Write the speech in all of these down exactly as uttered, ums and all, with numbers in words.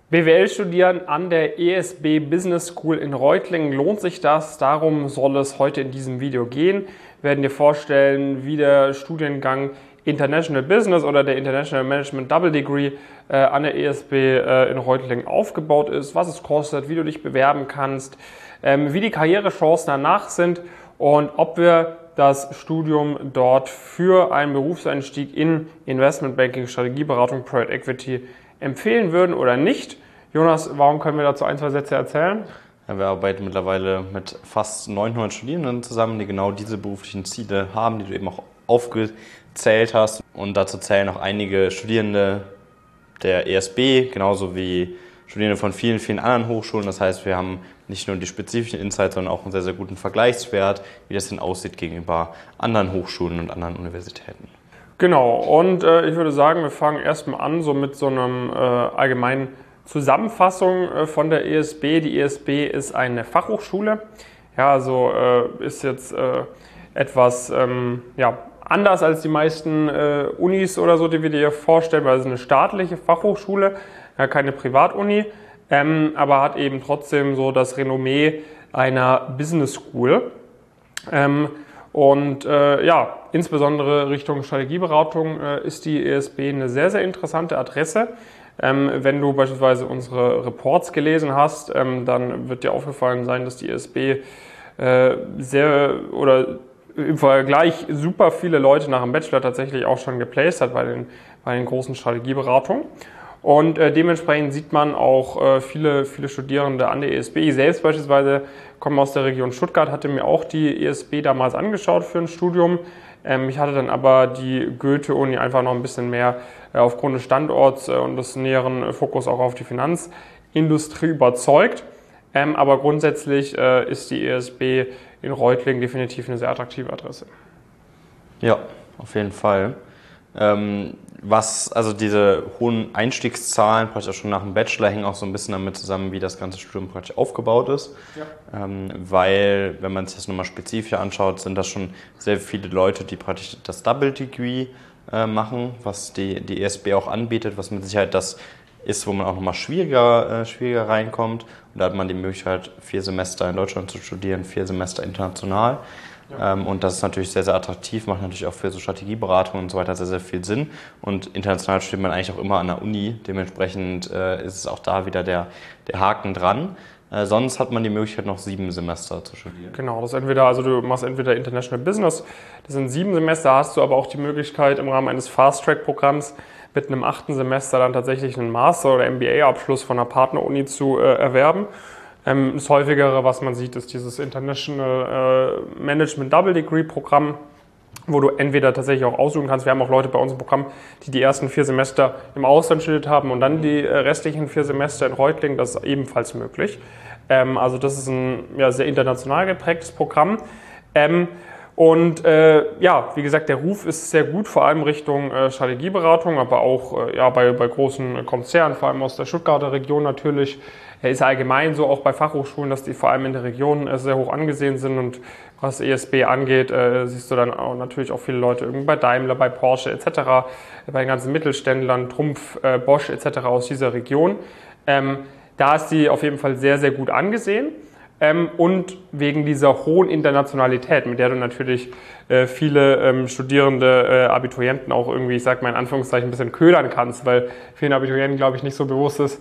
B W L studieren an der E S B Business School in Reutlingen, lohnt sich das? Darum soll es heute in diesem Video gehen. Wir werden dir vorstellen, wie der Studiengang International Business oder der International Management Double Degree äh, an der E S B äh, in Reutlingen aufgebaut ist, was es kostet, wie du dich bewerben kannst, ähm, wie die Karrierechancen danach sind und ob wir das Studium dort für einen Berufseinstieg in Investmentbanking, Strategieberatung, Private Equity empfehlen würden oder nicht. Jonas, warum können wir dazu ein, zwei Sätze erzählen? Ja, wir arbeiten mittlerweile mit fast neunhundert Studierenden zusammen, die genau diese beruflichen Ziele haben, die du eben auch aufgezählt hast. Und dazu zählen auch einige Studierende der E S B, genauso wie Studierende von vielen, vielen anderen Hochschulen. Das heißt, wir haben nicht nur die spezifischen Insights, sondern auch einen sehr, sehr guten Vergleichswert, wie das denn aussieht gegenüber anderen Hochschulen und anderen Universitäten. Genau, und äh, ich würde sagen, wir fangen erstmal an so mit so einem äh, allgemeinen Zusammenfassung äh, von der E S B. Die E S B ist eine Fachhochschule, ja, also äh, ist jetzt äh, etwas ähm, ja, anders als die meisten äh, Unis oder so, die wir dir vorstellen, weil es ist eine staatliche Fachhochschule, ja, keine Privatuni, ähm, aber hat eben trotzdem so das Renommee einer Business School. Ähm, Und äh, ja, insbesondere Richtung Strategieberatung äh, ist die E S B eine sehr, sehr interessante Adresse. Ähm, wenn du beispielsweise unsere Reports gelesen hast, ähm, dann wird dir aufgefallen sein, dass die E S B äh, sehr oder im Vergleich super viele Leute nach dem Bachelor tatsächlich auch schon geplaced hat bei den, bei den großen Strategieberatungen. Und äh, dementsprechend sieht man auch äh, viele, viele Studierende an der E S B. Ich selbst beispielsweise komme aus der Region Stuttgart, hatte mir auch die E S B damals angeschaut für ein Studium. Ähm, ich hatte dann aber die Goethe-Uni einfach noch ein bisschen mehr äh, aufgrund des Standorts äh, und des näheren äh, Fokus auch auf die Finanzindustrie überzeugt. Ähm, aber grundsätzlich äh, ist die E S B in Reutlingen definitiv eine sehr attraktive Adresse. Ja, auf jeden Fall. Ähm, was, also diese hohen Einstiegszahlen, praktisch auch schon nach dem Bachelor, hängen auch so ein bisschen damit zusammen, wie das ganze Studium praktisch aufgebaut ist. Ja. Ähm, weil, wenn man sich das nochmal spezifischer anschaut, sind das schon sehr viele Leute, die praktisch das Double Degree äh, machen, was die, die E S B auch anbietet, was mit Sicherheit das ist, wo man auch nochmal schwieriger, äh, schwieriger reinkommt. Und da hat man die Möglichkeit, vier Semester in Deutschland zu studieren, vier Semester international. Ja. Ähm, und das ist natürlich sehr, sehr attraktiv, macht natürlich auch für so Strategieberatung und so weiter sehr, sehr viel Sinn. Und international studiert man eigentlich auch immer an der Uni. Dementsprechend äh, ist es auch da wieder der, der Haken dran. Äh, sonst hat man die Möglichkeit, noch sieben Semester zu studieren. Genau, das ist entweder, also du machst entweder International Business, das sind sieben Semester, hast du aber auch die Möglichkeit im Rahmen eines Fast-Track-Programms mit einem achten Semester dann tatsächlich einen Master- oder M B A-Abschluss von einer Partneruni zu äh, erwerben. Ähm, das häufigere, was man sieht, ist dieses International äh, Management Double Degree Programm, wo du entweder tatsächlich auch aussuchen kannst. Wir haben auch Leute bei uns im Programm, die die ersten vier Semester im Ausland studiert haben und dann die äh, restlichen vier Semester in Reutlingen. Das ist ebenfalls möglich. Ähm, also das ist ein ja, sehr international geprägtes Programm. Ähm, Und äh, ja, wie gesagt, der Ruf ist sehr gut, vor allem Richtung äh, Strategieberatung, aber auch äh, ja, bei, bei großen Konzernen, vor allem aus der Stuttgarter Region natürlich. Er ist allgemein so auch bei Fachhochschulen, dass die vor allem in der Region äh, sehr hoch angesehen sind. Und was E S B angeht, äh, siehst du dann auch natürlich auch viele Leute irgendwie bei Daimler, bei Porsche et cetera, bei den ganzen Mittelständlern, Trumpf, äh, Bosch et cetera aus dieser Region. Ähm, da ist die auf jeden Fall sehr, sehr gut angesehen. Ähm, und wegen dieser hohen Internationalität, mit der du natürlich äh, viele ähm, Studierende, äh, Abiturienten auch irgendwie, ich sag mal in Anführungszeichen, ein bisschen ködern kannst, weil vielen Abiturienten, glaube ich, nicht so bewusst ist,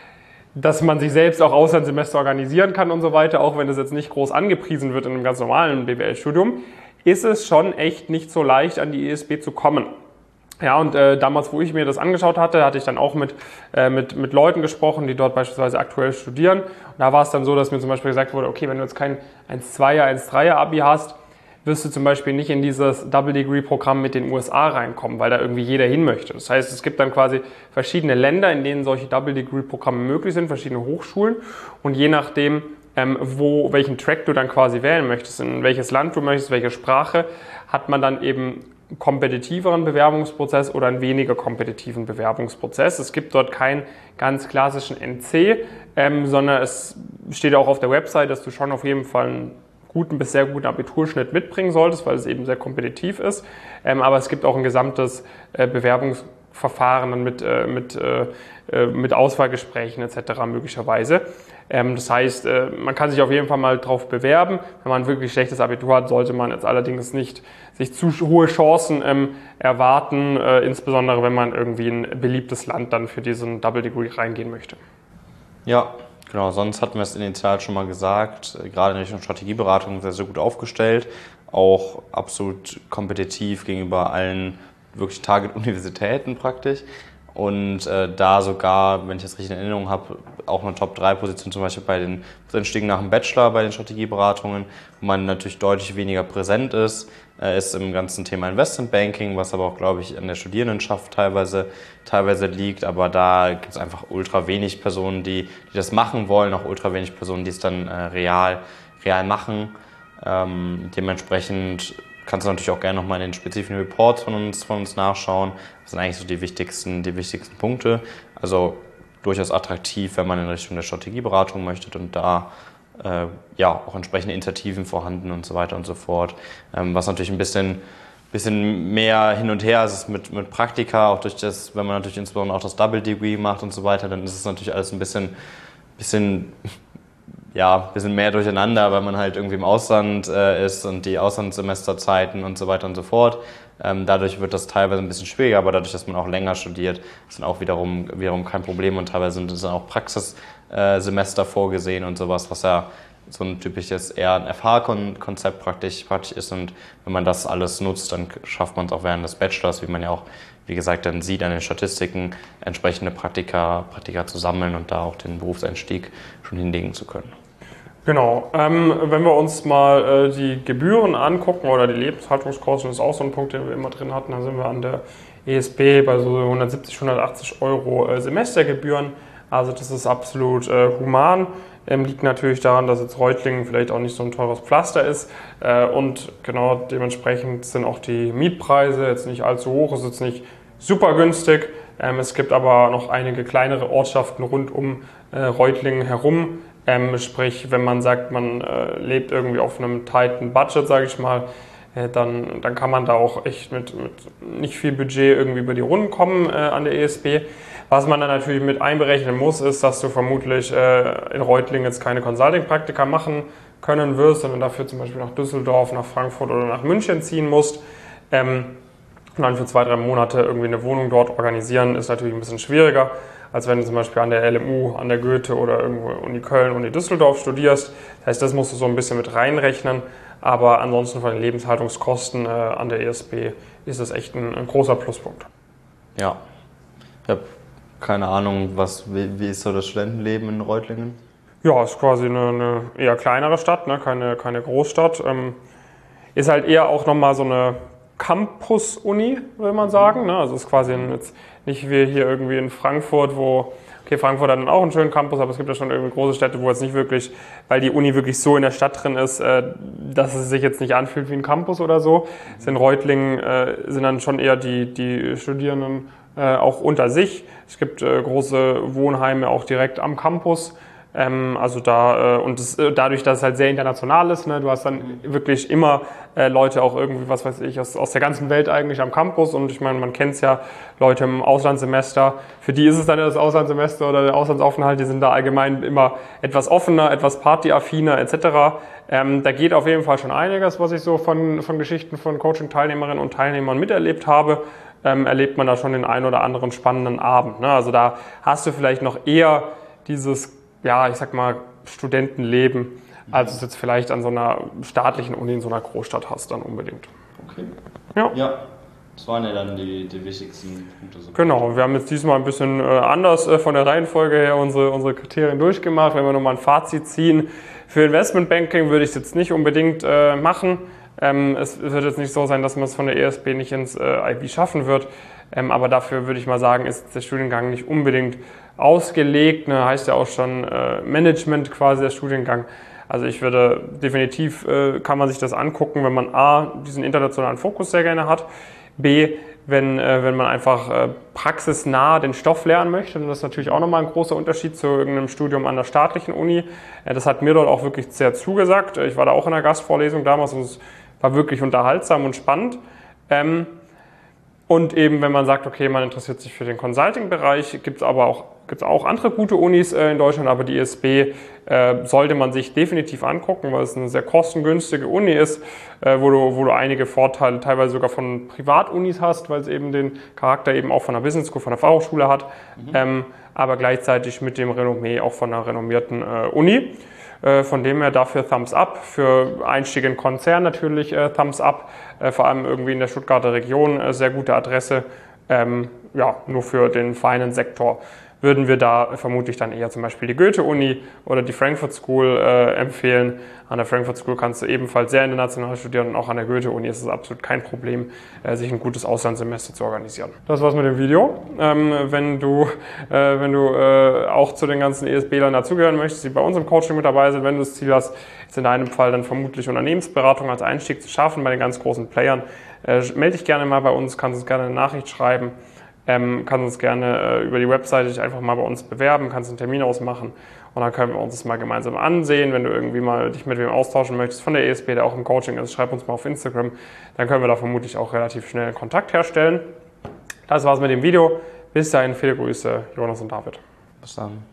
dass man sich selbst auch Auslandssemester organisieren kann und so weiter, auch wenn das jetzt nicht groß angepriesen wird in einem ganz normalen B W L-Studium, ist es schon echt nicht so leicht, an die E S B zu kommen. Ja, und äh, damals, wo ich mir das angeschaut hatte, hatte ich dann auch mit, äh, mit, mit Leuten gesprochen, die dort beispielsweise aktuell studieren. Und da war es dann so, dass mir zum Beispiel gesagt wurde, okay, wenn du jetzt kein eins Komma zweier, eins Komma dreier Abi hast, wirst du zum Beispiel nicht in dieses Double-Degree-Programm mit den U S A reinkommen, weil da irgendwie jeder hin möchte. Das heißt, es gibt dann quasi verschiedene Länder, in denen solche Double-Degree-Programme möglich sind, verschiedene Hochschulen. Und je nachdem, ähm, wo, welchen Track du dann quasi wählen möchtest, in welches Land du möchtest, welche Sprache, hat man dann eben kompetitiveren Bewerbungsprozess oder einen weniger kompetitiven Bewerbungsprozess. Es gibt dort keinen ganz klassischen N C, ähm, sondern es steht auch auf der Website, dass du schon auf jeden Fall einen guten bis sehr guten Abiturschnitt mitbringen solltest, weil es eben sehr kompetitiv ist. Ähm, aber es gibt auch ein gesamtes äh, Bewerbungs Verfahren dann mit, äh, mit, äh, mit Auswahlgesprächen et cetera möglicherweise. Ähm, das heißt, äh, man kann sich auf jeden Fall mal drauf bewerben. Wenn man wirklich schlechtes Abitur hat, sollte man jetzt allerdings nicht sich zu hohe Chancen ähm, erwarten, äh, insbesondere wenn man irgendwie in ein beliebtes Land dann für diesen Double Degree reingehen möchte. Ja, genau. Sonst hatten wir es initial schon mal gesagt, gerade in Richtung Strategieberatung sehr, sehr gut aufgestellt, auch absolut kompetitiv gegenüber allen wirklich Target-Universitäten praktisch. Und äh, da sogar, wenn ich das richtig in Erinnerung habe, auch eine Top drei Position zum Beispiel bei den Einstiegen nach dem Bachelor, bei den Strategieberatungen, wo man natürlich deutlich weniger präsent ist, äh, ist im ganzen Thema Investmentbanking, was aber auch, glaube ich, an der Studierendenschaft teilweise, teilweise liegt. Aber da gibt es einfach ultra wenig Personen, die, die das machen wollen, auch ultra wenig Personen, die es dann äh, real, real machen. Ähm, dementsprechend kannst du natürlich auch gerne nochmal in den spezifischen Reports von uns, von uns nachschauen. Das sind eigentlich so die wichtigsten, die wichtigsten Punkte. Also durchaus attraktiv, wenn man in Richtung der Strategieberatung möchte und da äh, ja auch entsprechende Initiativen vorhanden und so weiter und so fort. Ähm, was natürlich ein bisschen, bisschen mehr hin und her ist mit, mit Praktika, auch durch das, wenn man natürlich insbesondere auch das Double Degree macht und so weiter, dann ist es natürlich alles ein bisschen, bisschen ja, ein bisschen mehr durcheinander, weil man halt irgendwie im Ausland äh, ist und die Auslandssemesterzeiten und so weiter und so fort. Ähm, dadurch wird das teilweise ein bisschen schwieriger, aber dadurch, dass man auch länger studiert, ist dann auch wiederum, wiederum kein Problem und teilweise sind es dann auch Praxissemester vorgesehen und sowas, was ja so ein typisches eher ein F H-Konzept praktisch, praktisch ist und wenn man das alles nutzt, dann schafft man es auch während des Bachelors, wie man ja auch, wie gesagt, dann sieht an den Statistiken, entsprechende Praktika, Praktika zu sammeln und da auch den Berufseinstieg schon hinlegen zu können. Genau, ähm, wenn wir uns mal äh, die Gebühren angucken oder die Lebenshaltungskosten, das ist auch so ein Punkt, den wir immer drin hatten, da sind wir an der E S B bei so hundertsiebzig, hundertachtzig Euro äh, Semestergebühren, also das ist absolut äh, human, ähm, liegt natürlich daran, dass jetzt Reutlingen vielleicht auch nicht so ein teures Pflaster ist äh, und genau dementsprechend sind auch die Mietpreise jetzt nicht allzu hoch, ist jetzt nicht super günstig, ähm, es gibt aber noch einige kleinere Ortschaften rund um äh, Reutlingen herum. Ähm, sprich, wenn man sagt, man äh, lebt irgendwie auf einem tighten Budget, sage ich mal, äh, dann, dann kann man da auch echt mit, mit nicht viel Budget irgendwie über die Runden kommen äh, an der E S B. Was man dann natürlich mit einberechnen muss, ist, dass du vermutlich äh, in Reutlingen jetzt keine Consulting-Praktika machen können wirst, sondern dafür zum Beispiel nach Düsseldorf, nach Frankfurt oder nach München ziehen musst. Ähm, und dann für zwei, drei Monate irgendwie eine Wohnung dort organisieren, ist natürlich ein bisschen schwieriger, als wenn du zum Beispiel an der L M U, an der Goethe oder irgendwo Uni Köln, Uni Düsseldorf studierst. Das heißt, das musst du so ein bisschen mit reinrechnen. Aber ansonsten von den Lebenshaltungskosten äh, an der E S B ist das echt ein, ein großer Pluspunkt. Ja, ich habe keine Ahnung, was, wie, wie ist so das Studentenleben in Reutlingen? Ja, ist quasi eine, eine eher kleinere Stadt, ne? keine, keine Großstadt. Ähm, ist halt eher auch nochmal so eine Campus-Uni, will man sagen. Ne? Also es ist quasi ein, jetzt nicht wie hier irgendwie in Frankfurt, wo, okay, Frankfurt hat dann auch einen schönen Campus, aber es gibt ja schon irgendwie große Städte, wo jetzt nicht wirklich, weil die Uni wirklich so in der Stadt drin ist, äh, dass es sich jetzt nicht anfühlt wie ein Campus oder so. Mhm. In Reutlingen äh, sind dann schon eher die, die Studierenden äh, auch unter sich. Es gibt äh, große Wohnheime auch direkt am Campus. Ähm, also da, äh, und das, äh, dadurch, dass es halt sehr international ist, ne, du hast dann mhm. wirklich immer äh, Leute auch irgendwie, was weiß ich, aus, aus der ganzen Welt eigentlich am Campus und ich meine, man kennt es ja, Leute im Auslandssemester, für die ist es dann das Auslandssemester oder der Auslandsaufenthalt, die sind da allgemein immer etwas offener, etwas partyaffiner et cetera. Ähm, da geht auf jeden Fall schon einiges, was ich so von, von Geschichten von Coaching-Teilnehmerinnen und Teilnehmern miterlebt habe. Ähm, erlebt man da schon den einen oder anderen spannenden Abend. Ne? Also da hast du vielleicht noch eher dieses, ja, ich sag mal, Studentenleben, als du es jetzt vielleicht an so einer staatlichen Uni in so einer Großstadt hast, dann unbedingt. Okay. Ja. Ja, das waren ja dann die, die wichtigsten Punkte. So genau, wir haben jetzt diesmal ein bisschen äh, anders äh, von der Reihenfolge her unsere, unsere Kriterien durchgemacht. Wenn wir nochmal ein Fazit ziehen, für Investmentbanking würde ich es jetzt nicht unbedingt äh, machen. Ähm, es wird jetzt nicht so sein, dass man es von der E S B nicht ins äh, I B schaffen wird, ähm, aber dafür würde ich mal sagen, ist der Studiengang nicht unbedingt ausgelegt, ne? Heißt ja auch schon äh, Management quasi der Studiengang. Also ich würde definitiv, äh, kann man sich das angucken, wenn man A, diesen internationalen Fokus sehr gerne hat, B, wenn, äh, wenn man einfach äh, praxisnah den Stoff lernen möchte. Und das ist natürlich auch nochmal ein großer Unterschied zu irgendeinem Studium an der staatlichen Uni. Äh, das hat mir dort auch wirklich sehr zugesagt. Ich war da auch in der Gastvorlesung damals und es war wirklich unterhaltsam und spannend. Ähm, Und eben, wenn man sagt, okay, man interessiert sich für den Consulting-Bereich, gibt es aber auch, gibt's auch andere gute Unis äh, in Deutschland, aber die I S B äh, sollte man sich definitiv angucken, weil es eine sehr kostengünstige Uni ist, äh, wo, du, wo du einige Vorteile teilweise sogar von Privatunis hast, weil es eben den Charakter eben auch von einer Business School, von einer Fachhochschule hat, mhm. ähm, aber gleichzeitig mit dem Renommee auch von einer renommierten äh, Uni. Von dem her dafür Thumbs Up, für Einstieg in Konzern natürlich äh, Thumbs Up, äh, vor allem irgendwie in der Stuttgarter Region, äh, sehr gute Adresse. Ähm, ja, nur für den feinen Sektor würden wir da vermutlich dann eher zum Beispiel die Goethe-Uni oder die Frankfurt School äh, empfehlen. An der Frankfurt School kannst du ebenfalls sehr international studieren und auch an der Goethe-Uni ist es absolut kein Problem, äh, sich ein gutes Auslandssemester zu organisieren. Das war's mit dem Video. Ähm, wenn du, äh, wenn du äh, auch zu den ganzen E S B-Lern dazugehören möchtest, die bei uns im Coaching mit dabei sind, wenn du das Ziel hast, ist in deinem Fall dann vermutlich Unternehmensberatung als Einstieg zu schaffen bei den ganz großen Playern, äh, melde dich gerne mal bei uns, kannst uns gerne eine Nachricht schreiben. Ähm, kannst uns gerne äh, über die Webseite dich einfach mal bei uns bewerben, kannst einen Termin ausmachen und dann können wir uns das mal gemeinsam ansehen. Wenn du irgendwie mal dich mit wem austauschen möchtest von der E S B, der auch im Coaching ist, schreib uns mal auf Instagram, dann können wir da vermutlich auch relativ schnell Kontakt herstellen. Das war's mit dem Video. Bis dahin, viele Grüße, Jonas und David. Bis dann.